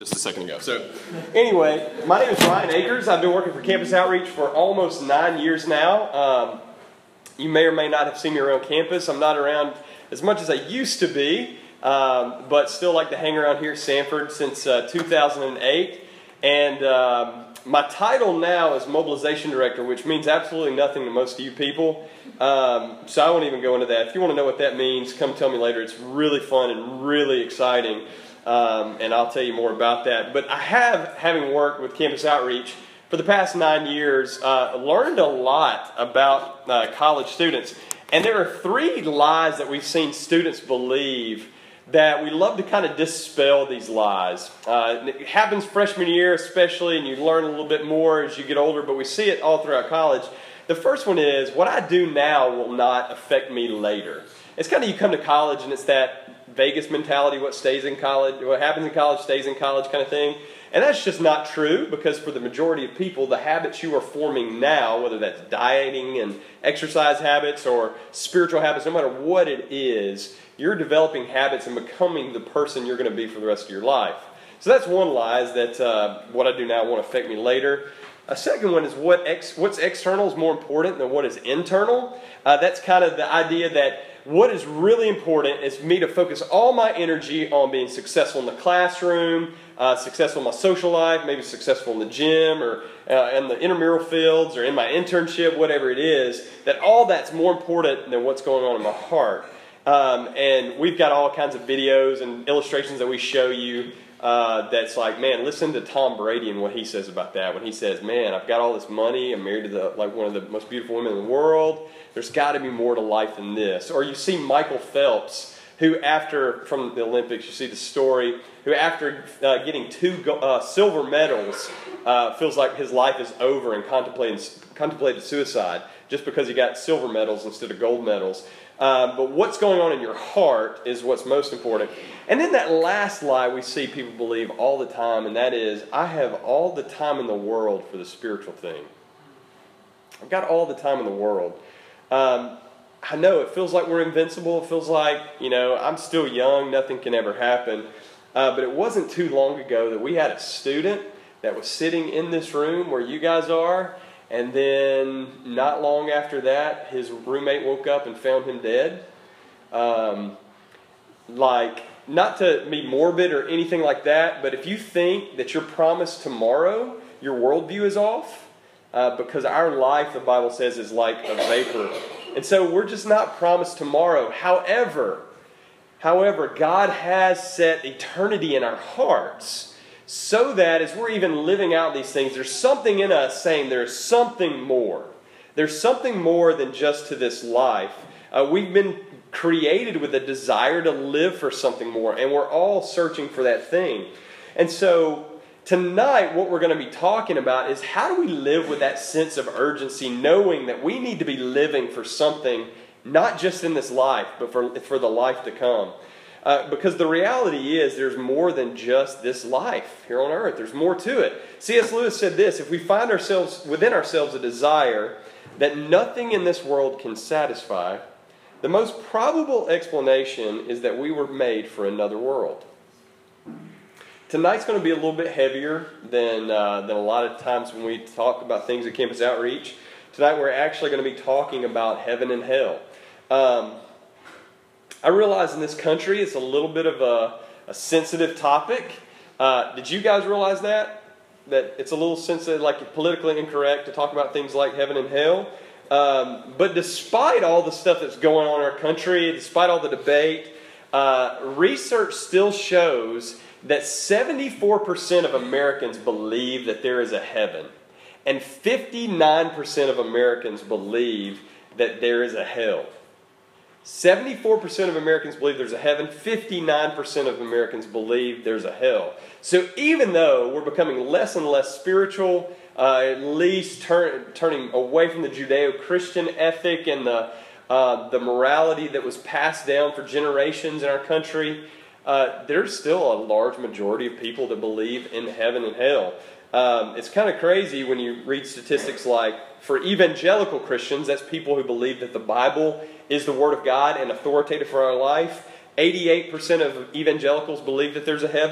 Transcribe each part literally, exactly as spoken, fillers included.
Just a second ago. So anyway, my name is Ryan Akers. I've been working for Campus Outreach for almost nine years now. Um, you may or may not have seen me around campus. I'm not around as much as I used to be, um, but still like to hang around here at Sanford since uh, two thousand eight. And um, my title now is Mobilization Director, which means absolutely nothing to most of you people. Um, so I won't even go into that. If you want to know what that means, come tell me later. It's really fun and really exciting. Um, and I'll tell you more about that. But I have, having worked with Campus Outreach for the past nine years, uh, learned a lot about uh, college students. And there are three lies that we've seen students believe that we love to kind of dispel these lies. Uh, it happens freshman year especially, and you learn a little bit more as you get older, but we see it all throughout college. The first one is, what I do now will not affect me later. It's kind of, you come to college and it's that Vegas mentality, what stays in college, what happens in college stays in college kind of thing. And that's just not true, because for the majority of people, the habits you are forming now, whether that's dieting and exercise habits or spiritual habits, no matter what it is, you're developing habits and becoming the person you're going to be for the rest of your life. So that's one lie, is that uh, what I do now won't affect me later. A second one is what ex what's external is more important than what is internal. Uh, that's kind of the idea that what is really important is for me to focus all my energy on being successful in the classroom, uh, successful in my social life, maybe successful in the gym or uh, in the intramural fields or in my internship, whatever it is, that all that's more important than what's going on in my heart. Um, and we've got all kinds of videos and illustrations that we show you uh, that's like, man, listen to Tom Brady and what he says about that. When he says, man, I've got all this money, I'm married to the, like one of the most beautiful women in the world, there's got to be more to life than this. Or you see Michael Phelps, who after, from the Olympics, you see the story, who after uh, getting two uh, silver medals, uh, feels like his life is over and contemplating, contemplated suicide just because he got silver medals instead of gold medals. Um, but what's going on in your heart is what's most important. And then that last lie we see people believe all the time, and that is, I have all the time in the world for the spiritual thing. I've got all the time in the world. Um, I know it feels like we're invincible. It feels like, you know, I'm still young, nothing can ever happen. Uh, but it wasn't too long ago that we had a student that was sitting in this room where you guys are, and then not long after that, his roommate woke up and found him dead. Um, like, not to be morbid or anything like that, but if you think that you're promised tomorrow, your worldview is off. Uh, because our life, the Bible says, is like a vapor. And so we're just not promised tomorrow. However, however, God has set eternity in our hearts so that as we're even living out these things, there's something in us saying there's something more. There's something more than just to this life. Uh, we've been created with a desire to live for something more, and we're all searching for that thing. And so tonight, what we're going to be talking about is how do we live with that sense of urgency, knowing that we need to be living for something, not just in this life, but for, for the life to come. Uh, because the reality is there's more than just this life here on earth. There's more to it. C S Lewis said this, if we find ourselves within ourselves a desire that nothing in this world can satisfy, the most probable explanation is that we were made for another world. Tonight's going to be a little bit heavier than, uh, than a lot of times when we talk about things at Campus Outreach. Tonight we're actually going to be talking about heaven and hell. Um, I realize in this country it's a little bit of a, a sensitive topic. Uh, did you guys realize that? That it's a little sensitive, like politically incorrect to talk about things like heaven and hell? Um, but despite all the stuff that's going on in our country, despite all the debate, uh, research still shows that seventy-four percent of Americans believe that there is a heaven, and fifty-nine percent of Americans believe that there is a hell. seventy-four percent of Americans believe there's a heaven, fifty-nine percent of Americans believe there's a hell. So even though we're becoming less and less spiritual, uh, at least turn, turning away from the Judeo-Christian ethic and the, uh, the morality that was passed down for generations in our country, Uh, there's still a large majority of people that believe in heaven and hell. Um, it's kind of crazy when you read statistics like, for evangelical Christians, that's people who believe that the Bible is the Word of God and authoritative for our life, eighty-eight percent of evangelicals believe that there's a heaven,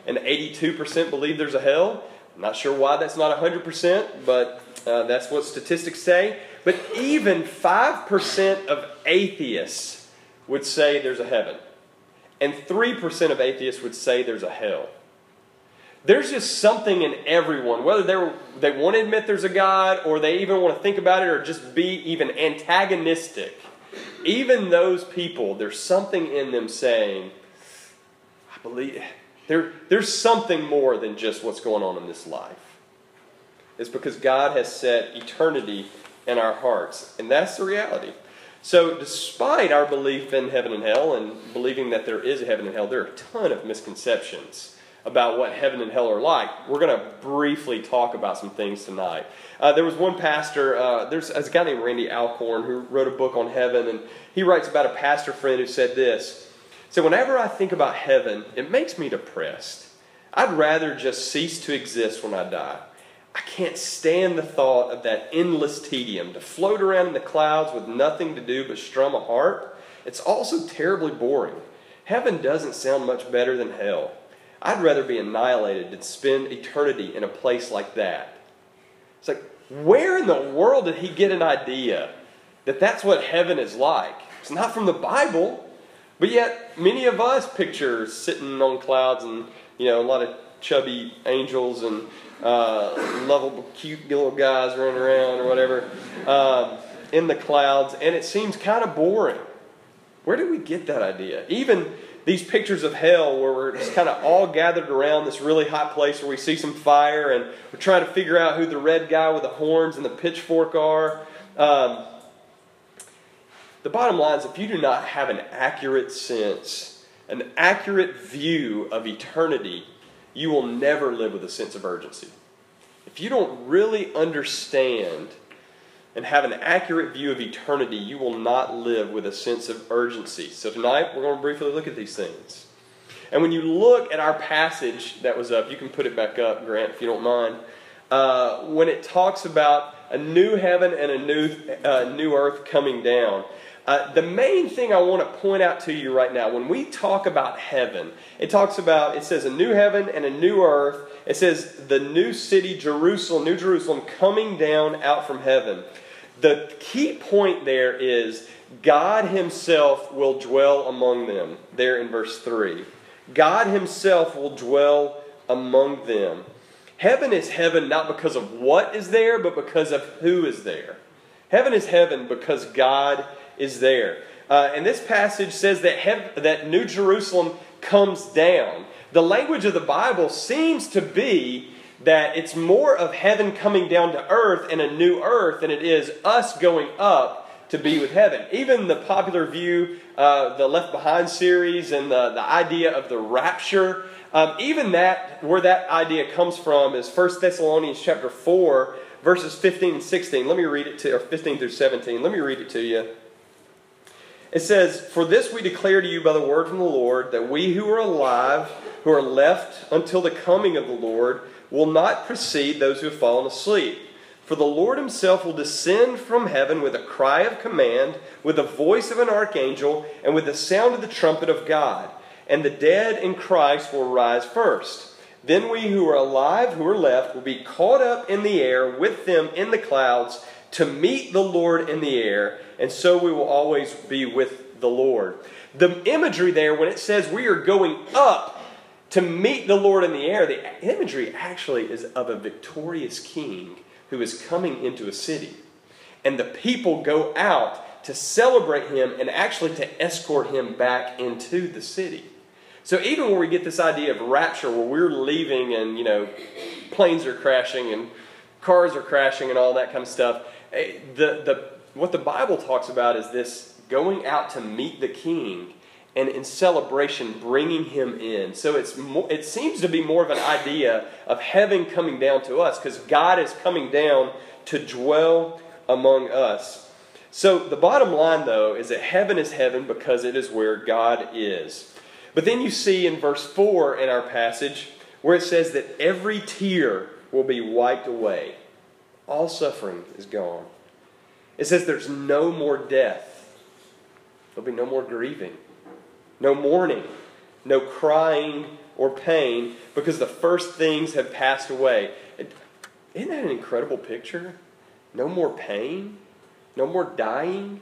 and eighty-two percent believe there's a hell. I'm not sure why that's not one hundred percent, but uh, that's what statistics say. But even five percent of atheists would say there's a heaven. And three percent of atheists would say there's a hell. There's just something in everyone, whether they they want to admit there's a God or they even want to think about it or just be even antagonistic. Even those people, there's something in them saying, I believe there, there's something more than just what's going on in this life. It's because God has set eternity in our hearts. And that's the reality. So despite our belief in heaven and hell and believing that there is a heaven and hell, there are a ton of misconceptions about what heaven and hell are like. We're going to briefly talk about some things tonight. Uh, there was one pastor, uh, there's, there's a guy named Randy Alcorn who wrote a book on heaven, and he writes about a pastor friend who said this. He said, whenever I think about heaven, it makes me depressed. I'd rather just cease to exist when I die. I can't stand the thought of that endless tedium, to float around in the clouds with nothing to do but strum a harp. It's also terribly boring. Heaven doesn't sound much better than hell. I'd rather be annihilated than spend eternity in a place like that. It's like, where in the world did he get an idea that that's what heaven is like? It's not from the Bible, but yet many of us picture sitting on clouds and, you know, a lot of chubby angels and uh, lovable, cute little guys running around or whatever um, in the clouds, and it seems kind of boring. Where did we get that idea? Even these pictures of hell where we're just kind of all gathered around this really hot place where we see some fire and we're trying to figure out who the red guy with the horns and the pitchfork are. Um, the bottom line is, if you do not have an accurate sense, an accurate view of eternity, you will never live with a sense of urgency. If you don't really understand and have an accurate view of eternity, you will not live with a sense of urgency. So tonight, we're going to briefly look at these things. And when you look at our passage that was up, you can put it back up, Grant, if you don't mind. Uh, when it talks about a new heaven and a new, uh, new earth coming down, uh, the main thing I want to point out to you right now, when we talk about heaven, it talks about, it says a new heaven and a new earth. It says the new city, Jerusalem, New Jerusalem, coming down out from heaven. The key point there is God himself will dwell among them, there in verse three. God himself will dwell among them. Heaven is heaven not because of what is there, but because of who is there. Heaven is heaven because God is there. Uh, and this passage says that, hev- that New Jerusalem comes down. The language of the Bible seems to be that it's more of heaven coming down to earth and a new earth than it is us going up to be with heaven. Even the popular view, uh, the Left Behind series and the, the idea of the rapture, um, even that, where that idea comes from is First Thessalonians chapter four, verses fifteen and sixteen. Let me read it to you, or fifteen through seventeen. Let me read it to you. It says, "For this we declare to you by the word from the Lord, that we who are alive, who are left until the coming of the Lord, will not precede those who have fallen asleep. For the Lord himself will descend from heaven with a cry of command, with the voice of an archangel, and with the sound of the trumpet of God. And the dead in Christ will rise first. Then we who are alive, who are left, will be caught up in the air with them in the clouds to meet the Lord in the air, and so we will always be with the Lord." The imagery there, when it says we are going up to meet the Lord in the air, the imagery actually is of a victorious king who is coming into a city. And the people go out to celebrate him and actually to escort him back into the city. So even where we get this idea of rapture, where we're leaving and, you know, planes are crashing and cars are crashing and all that kind of stuff, the, the, what the Bible talks about is this going out to meet the king and in celebration bringing him in. So it's more, it seems to be more of an idea of heaven coming down to us, because God is coming down to dwell among us. So the bottom line, though, is that heaven is heaven because it is where God is. But then you see in verse four in our passage where it says that every tear will be wiped away. All suffering is gone. It says there's no more death. There'll be no more grieving. No mourning, no crying or pain, because the first things have passed away. Isn't that an incredible picture? No more pain, no more dying.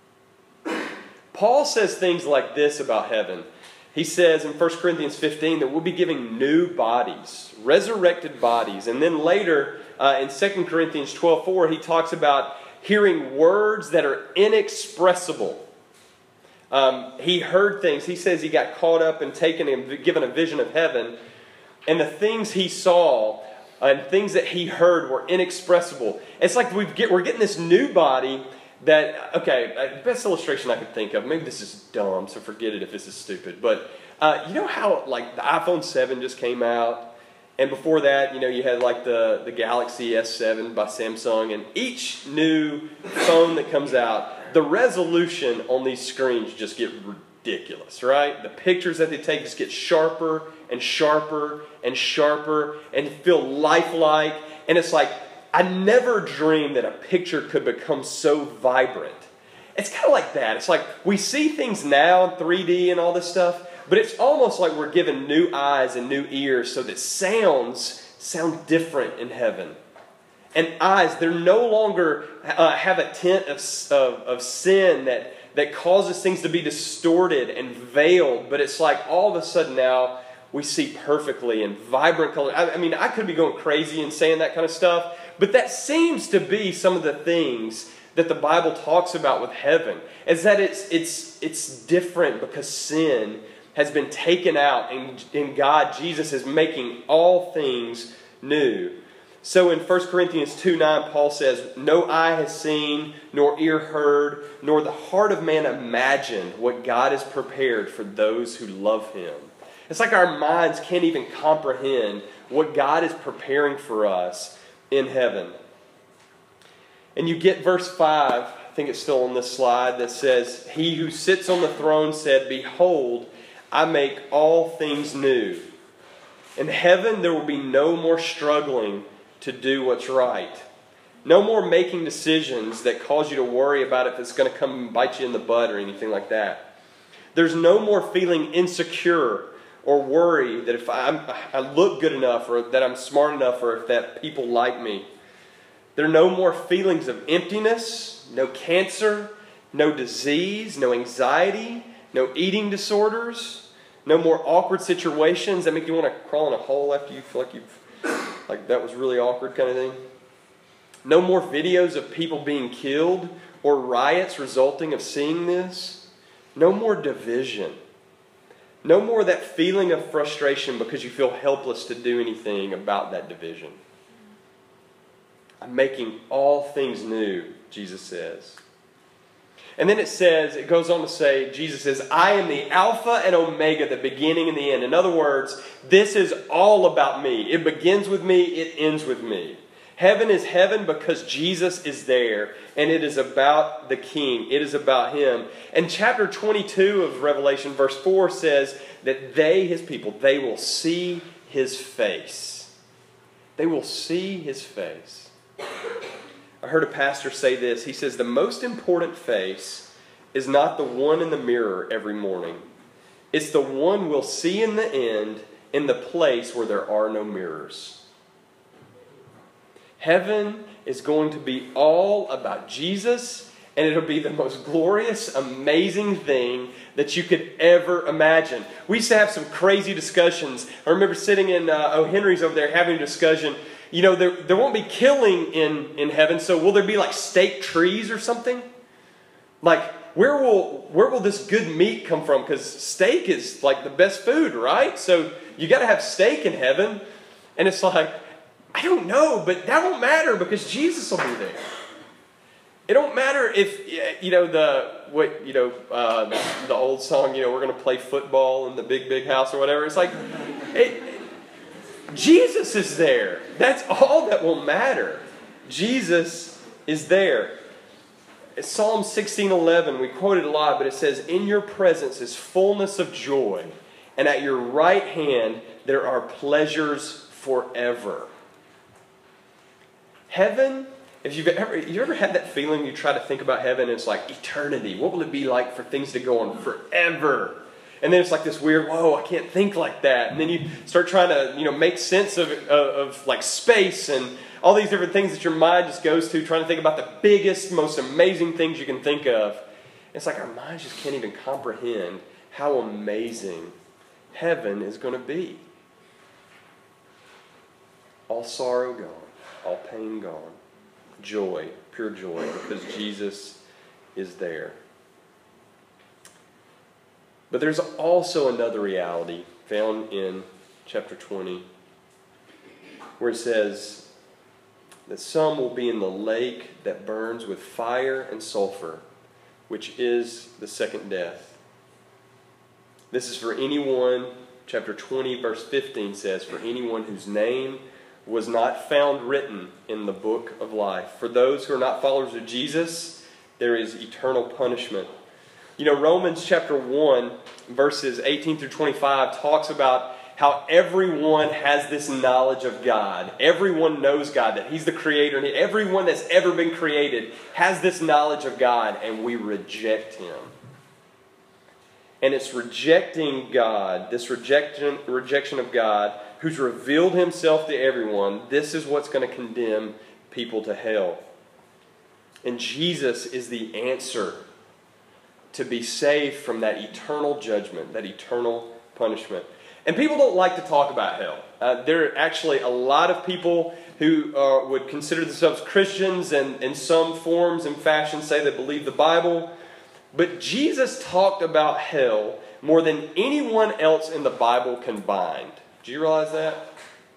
Paul says things like this about heaven. He says in First Corinthians fifteen that we'll be giving new bodies, resurrected bodies. And then later uh, in Second Corinthians twelve four, he talks about hearing words that are inexpressible. Um, he heard things. He says he got caught up and taken and given a vision of heaven. And the things he saw and things that he heard were inexpressible. It's like we get, we're getting this new body that, okay, best illustration I could think of, maybe this is dumb, so forget it if this is stupid, but uh, you know how like the iPhone seven just came out, and before that, you know, you had like the, the Galaxy S seven by Samsung, and each new phone that comes out, the resolution on these screens just get ridiculous, right? The pictures that they take just get sharper and sharper and sharper and feel lifelike, and it's like, I never dreamed that a picture could become so vibrant. It's kind of like that. It's like we see things now in three D and all this stuff, but it's almost like we're given new eyes and new ears so that sounds sound different in heaven. And eyes, they're no longer uh, have a tint of, of, of sin that, that causes things to be distorted and veiled, but it's like all of a sudden now we see perfectly in vibrant color. I, I mean, I could be going crazy and saying that kind of stuff, but that seems to be some of the things that the Bible talks about with heaven, is that it's it's it's different because sin has been taken out, and in God, Jesus is making all things new. So in First Corinthians two nine, Paul says, "No eye has seen, nor ear heard, nor the heart of man imagined what God has prepared for those who love Him." It's like our minds can't even comprehend what God is preparing for us in heaven. And you get verse five, I think it's still on this slide, that says, "He who sits on the throne said, 'Behold, I make all things new.' In heaven there will be no more struggling to do what's right. No more making decisions that cause you to worry about if it's going to come and bite you in the butt or anything like that. There's no more feeling insecure or worry that if I'm, I look good enough, or that I'm smart enough, or if that people like me. There are no more feelings of emptiness, no cancer, no disease, no anxiety, no eating disorders, no more awkward situations that make you want to crawl in a hole after you feel like you've, like that was really awkward kind of thing. No more videos of people being killed or riots resulting of seeing this. No more division. No more of that feeling of frustration because you feel helpless to do anything about that division. I'm making all things new, Jesus says. And then it says, it goes on to say, Jesus says, "I am the Alpha and Omega, the beginning and the end." In other words, this is all about me. It begins with me, it ends with me. Heaven is heaven because Jesus is there, and it is about the King. It is about Him. And chapter twenty-two of Revelation, verse four says that they, His people, they will see His face. They will see His face. I heard a pastor say this. He says, the most important face is not the one in the mirror every morning. It's the one we'll see in the end in the place where there are no mirrors. Heaven is going to be all about Jesus, and it'll be the most glorious, amazing thing that you could ever imagine. We used to have some crazy discussions. I remember sitting in uh, O. Henry's over there having a discussion. You know, there, there won't be killing in, in heaven, so will there be like steak trees or something? Like, where will where will this good meat come from? Because steak is like the best food, right? So you got to have steak in heaven. And it's like, I don't know, but that won't matter because Jesus will be there. It don't matter if, you know, the what you know uh, the, the old song, you know, we're going to play football in the big, big house or whatever. It's like, it, Jesus is there. That's all that will matter. Jesus is there. It's Psalm sixteen eleven, we quote it a lot, but it says, "In your presence is fullness of joy, and at your right hand there are pleasures forever." Heaven, if you've ever you ever had that feeling, you try to think about heaven, and it's like eternity. What will it be like for things to go on forever? And then it's like this weird, whoa, I can't think like that. And then you start trying to, you know, make sense of, of, of like space and all these different things that your mind just goes to, trying to think about the biggest, most amazing things you can think of. It's like our minds just can't even comprehend how amazing heaven is going to be. All sorrow gone, all pain gone, joy, pure joy, because Jesus is there. But there's also another reality found in chapter twenty, where it says that some will be in the lake that burns with fire and sulfur, which is the second death. This is for anyone, chapter twenty, verse fifteen says, for anyone whose name was not found written in the book of life. For those who are not followers of Jesus, there is eternal punishment. You know, Romans chapter one, verses eighteen through twenty-five talks about how everyone has this knowledge of God. Everyone knows God, that He's the Creator. And everyone that's ever been created has this knowledge of God, and we reject Him. And it's rejecting God, this rejection, rejection of God, who's revealed Himself to everyone. This is what's going to condemn people to hell. And Jesus is the answer to be saved from that eternal judgment, that eternal punishment. And people don't like to talk about hell. Uh, there are actually a lot of people who uh, would consider themselves Christians and in some forms and fashions say they believe the Bible. But Jesus talked about hell more than anyone else in the Bible combined. Do you realize that?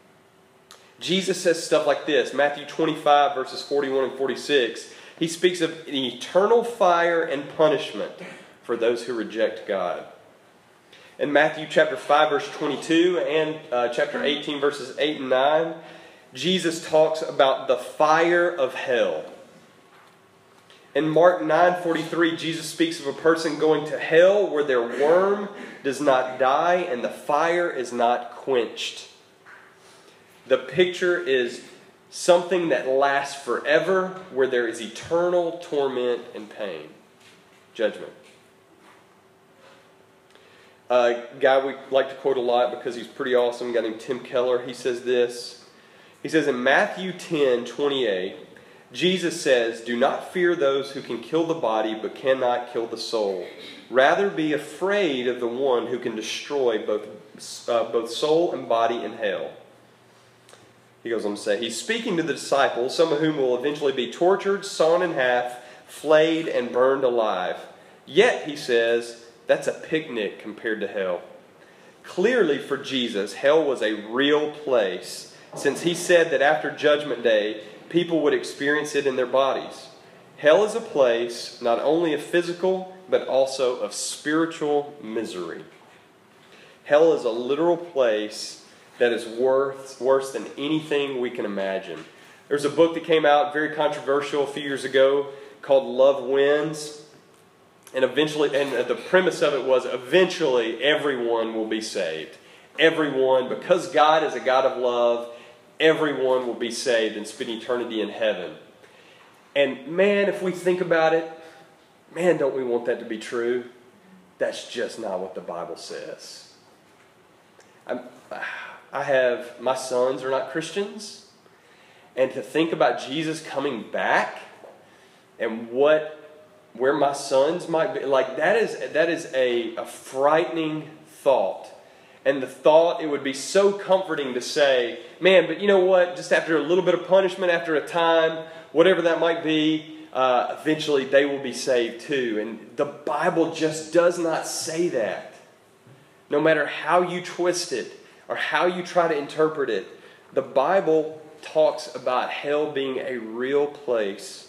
Jesus says stuff like this. Matthew twenty-five, verses forty-one and forty-six. He speaks of an eternal fire and punishment for those who reject God. In Matthew chapter five, verse twenty-two, and uh, chapter eighteen, verses eight and nine, Jesus talks about the fire of hell. In Mark nine forty-three, Jesus speaks of a person going to hell where their worm does not die and the fire is not quenched. The picture is something that lasts forever, where there is eternal torment and pain. Judgment. A guy we like to quote a lot because he's pretty awesome, a guy named Tim Keller. He says this. He says in Matthew ten twenty-eight, Jesus says, "Do not fear those who can kill the body but cannot kill the soul. Rather be afraid of the one who can destroy both, uh, both soul and body in hell." He goes on to say, he's speaking to the disciples, some of whom will eventually be tortured, sawn in half, flayed, and burned alive. Yet, he says, that's a picnic compared to hell. Clearly for Jesus, hell was a real place, since he said that after Judgment Day, people would experience it in their bodies. Hell is a place not only of physical, but also of spiritual misery. Hell is a literal place that is worth, worse than anything we can imagine. There's a book that came out, very controversial, a few years ago, called Love Wins. And eventually, and the premise of it was, eventually everyone will be saved. Everyone, because God is a God of love, everyone will be saved and spend eternity in heaven. And man, if we think about it, man, don't we want that to be true? That's just not what the Bible says. I'm, I have, my sons are not Christians. And to think about Jesus coming back and what, where my sons might be, like that is, that is a, a frightening thought. And the thought, it would be so comforting to say, man, but you know what? Just after a little bit of punishment, after a time, whatever that might be, uh, eventually they will be saved too. And the Bible just does not say that. No matter how you twist it or how you try to interpret it, the Bible talks about hell being a real place.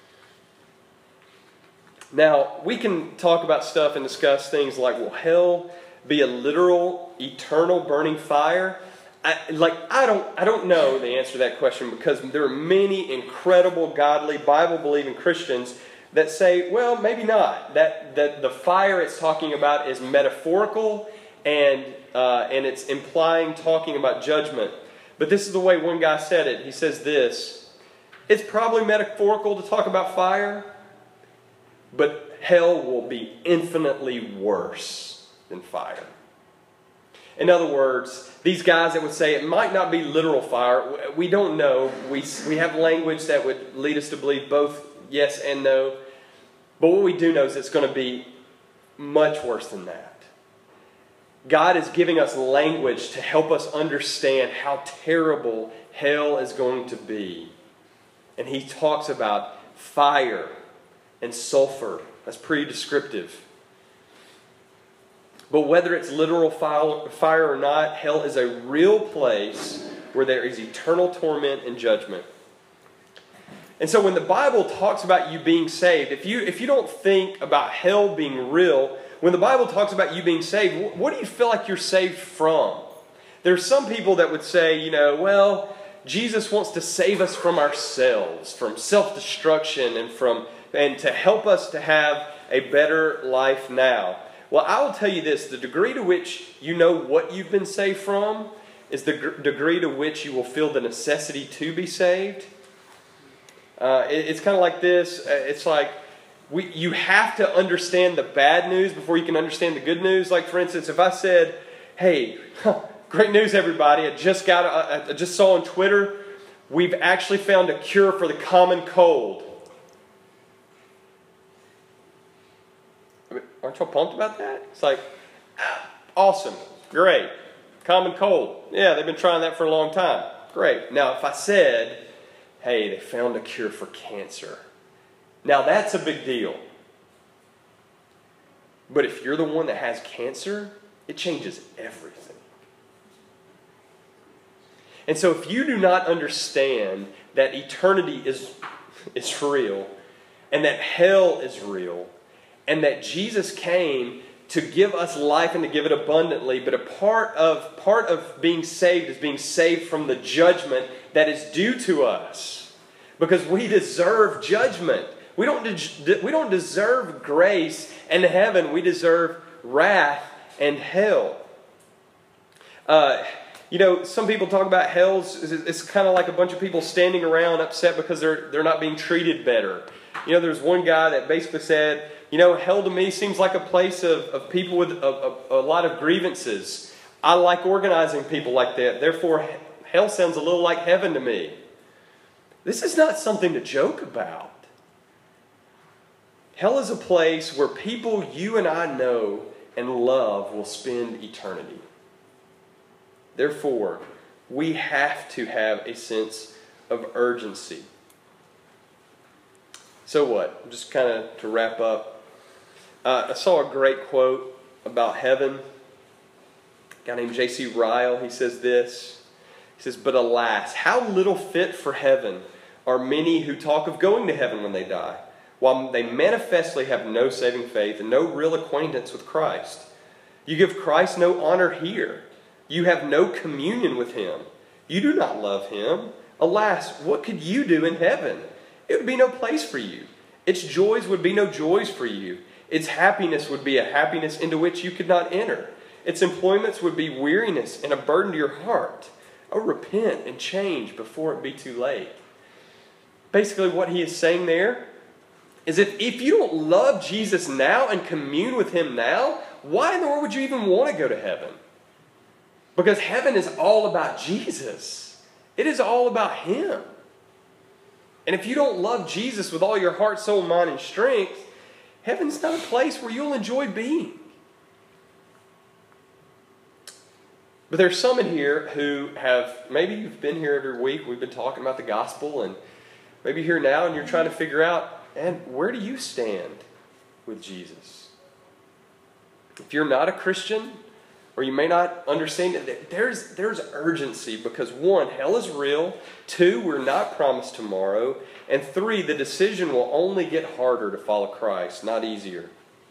Now, we can talk about stuff and discuss things like, will hell be a literal, eternal burning fire? I, like, I don't, I don't know the answer to that question, because there are many incredible, godly, Bible-believing Christians that say, well, maybe not. That, that the fire it's talking about is metaphorical, and uh, and it's implying talking about judgment. But this is the way one guy said it. He says this: it's probably metaphorical to talk about fire, but hell will be infinitely worse than fire. In other words, these guys that would say it might not be literal fire, we don't know. We, we have language that would lead us to believe both yes and no. But what we do know is it's going to be much worse than that. God is giving us language to help us understand how terrible hell is going to be. And he talks about fire and sulfur. That's pretty descriptive. But whether it's literal fire or not, hell is a real place where there is eternal torment and judgment. And so when the Bible talks about you being saved, if you, if you don't think about hell being real, when the Bible talks about you being saved, what do you feel like you're saved from? There's some people that would say, you know, well, Jesus wants to save us from ourselves, from self-destruction, and from and to help us to have a better life now. Well, I will tell you this, the degree to which you know what you've been saved from is the gr- degree to which you will feel the necessity to be saved. Uh, it, it's kind of like this. Uh, it's like we, you have to understand the bad news before you can understand the good news. Like, for instance, if I said, hey, great news, everybody. I just got. A, I just saw on Twitter, we've actually found a cure for the common cold. I mean, aren't y'all pumped about that? It's like, awesome, great, common cold. Yeah, they've been trying that for a long time. Great. Now, if I said, hey, they found a cure for cancer. Now, that's a big deal. But if you're the one that has cancer, it changes everything. And so if you do not understand that eternity is, is real, and that hell is real, and that Jesus came to give us life and to give it abundantly, but a part of, part of being saved is being saved from the judgment that is due to us. Because we deserve judgment. We don't, de- we don't deserve grace and heaven. We deserve wrath and hell. Uh, you know, some people talk about hell's, it's kind of like a bunch of people standing around upset because they're, they're not being treated better. You know, there's one guy that basically said, you know, hell to me seems like a place of, of people with a, a, a lot of grievances. I like organizing people like that. Therefore, hell sounds a little like heaven to me. This is not something to joke about. Hell is a place where people you and I know and love will spend eternity. Therefore, we have to have a sense of urgency. So what? Just kind of to wrap up. Uh, I saw a great quote about heaven. A guy named J C Ryle, he says this. He says, but alas, how little fit for heaven are many who talk of going to heaven when they die, while they manifestly have no saving faith and no real acquaintance with Christ. You give Christ no honor here. You have no communion with Him. You do not love Him. Alas, what could you do in heaven? It would be no place for you. Its joys would be no joys for you. Its happiness would be a happiness into which you could not enter. Its employments would be weariness and a burden to your heart. Oh, repent and change before it be too late. Basically, what he is saying there is if, if you don't love Jesus now and commune with Him now, why in the world would you even want to go to heaven? Because heaven is all about Jesus. It is all about Him. And if you don't love Jesus with all your heart, soul, mind, and strength, heaven's not a place where you'll enjoy being. But there's some in here who have, maybe you've been here every week, we've been talking about the gospel, and maybe you're here now and you're trying to figure out, and where do you stand with Jesus? If you're not a Christian, or you may not understand it, there's, there's urgency because one, hell is real. Two, we're not promised tomorrow. And three, the decision will only get harder to follow Christ, not easier.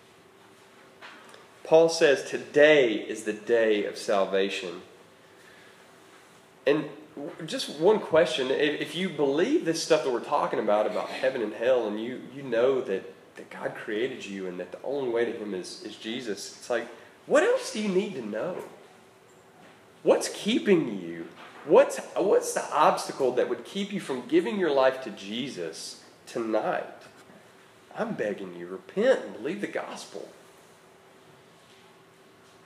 Paul says today is the day of salvation. And just one question, if you believe this stuff that we're talking about, about heaven and hell, and you, you know that, that God created you and that the only way to Him is, is Jesus, it's like, what else do you need to know? What's keeping you? What's, what's the obstacle that would keep you from giving your life to Jesus tonight? I'm begging you, repent and believe the gospel.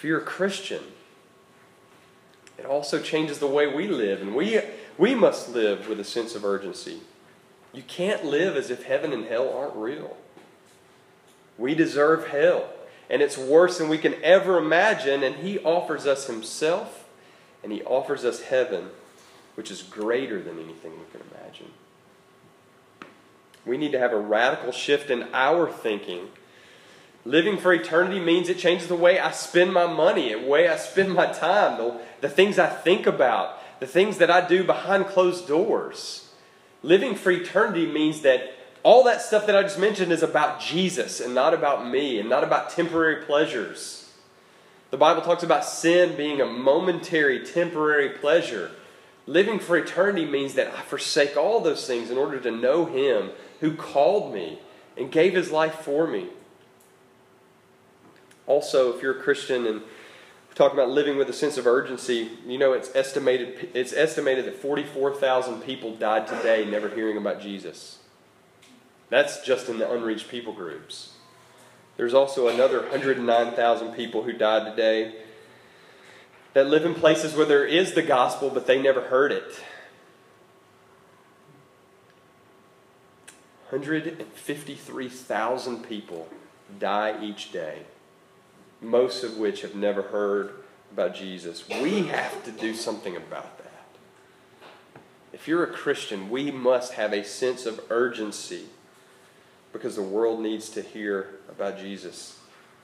if you're a Christian, it also changes the way we live. And we, we must live with a sense of urgency. You can't live as if heaven and hell aren't real. We deserve hell. And it's worse than we can ever imagine. And He offers us Himself. And He offers us heaven, which is greater than anything we can imagine. We need to have a radical shift in our thinking. Living for eternity means it changes the way I spend my money, the way I spend my time, the, the things I think about, the things that I do behind closed doors. Living for eternity means that all that stuff that I just mentioned is about Jesus and not about me and not about temporary pleasures. The Bible talks about sin being a momentary, temporary pleasure. Living for eternity means that I forsake all those things in order to know Him who called me and gave His life for me. Also, if you're a Christian and we're talking about living with a sense of urgency, you know it's estimated it's estimated that forty-four thousand people died today never hearing about Jesus. That's just in the unreached people groups. There's also another one hundred nine thousand people who died today that live in places where there is the gospel, but they never heard it. one hundred fifty-three thousand people die each day, most of which have never heard about Jesus. We have to do something about that. If you're a Christian, we must have a sense of urgency because the world needs to hear about Jesus.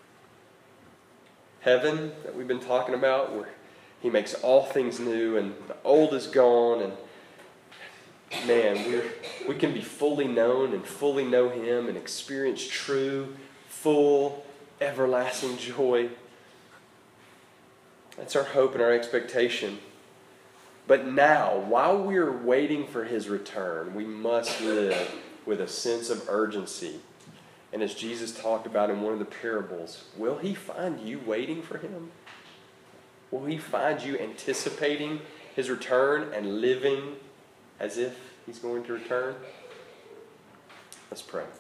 Heaven, that we've been talking about, where He makes all things new and the old is gone, and man, we're, we can be fully known and fully know Him and experience true, full, everlasting joy. That's our hope and our expectation. But now, while we're waiting for His return, we must live with a sense of urgency. And as Jesus talked about in one of the parables, will He find you waiting for Him? Will He find you anticipating His return and living as if He's going to return? Let's pray.